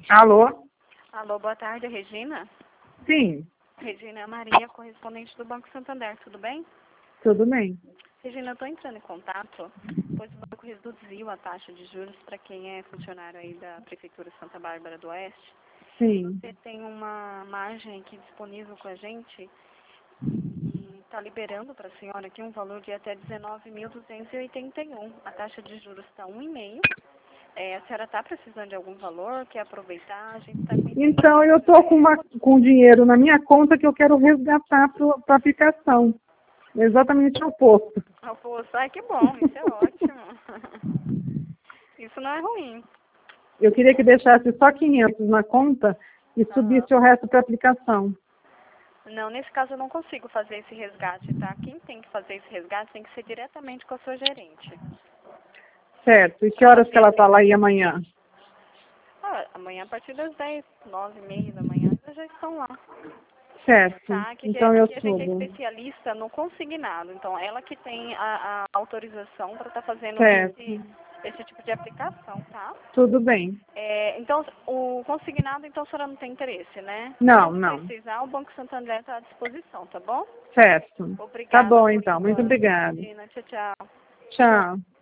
Alô? Alô, boa tarde, Regina. Sim, Regina é a Maria, correspondente do Banco Santander, tudo bem? tudo bem. Regina, eu estou entrando em contato, pois o banco reduziu a taxa de juros para quem é funcionário aí da Prefeitura de Santa Bárbara do Oeste. Sim. Você tem uma margem aqui disponível com a gente e está liberando para a senhora aqui um valor de até 19.281. A taxa de juros está 1,5. A senhora está precisando de algum valor? Quer aproveitar? A gente está com... Então, eu estou com dinheiro na minha conta que eu quero resgatar para a aplicação. Exatamente o oposto. Ai, que bom, isso é ótimo. Isso não é ruim. Eu queria que deixasse só 500 na conta e subisse o resto para aplicação. Não, nesse caso eu não consigo fazer esse resgate, tá? Quem tem que fazer esse resgate tem que ser diretamente com a sua gerente. Certo. E que horas que ela está lá aí amanhã? Amanhã a partir das 10, 9h30 da manhã, elas já estão lá. Certo. Tá? Então eu Aqui a gente é subo. especialista no consignado. Então, ela que tem a autorização para estar fazendo Certo. esse tipo de aplicação, tá? Tudo bem. Então, o consignado, então, a senhora não tem interesse, né? Não, Quando não. precisar, o Banco Santander está à disposição, tá bom? Certo. Obrigada. Tá bom, por então. Muito enquanto, obrigada. Regina. Tchau, tchau. Tchau.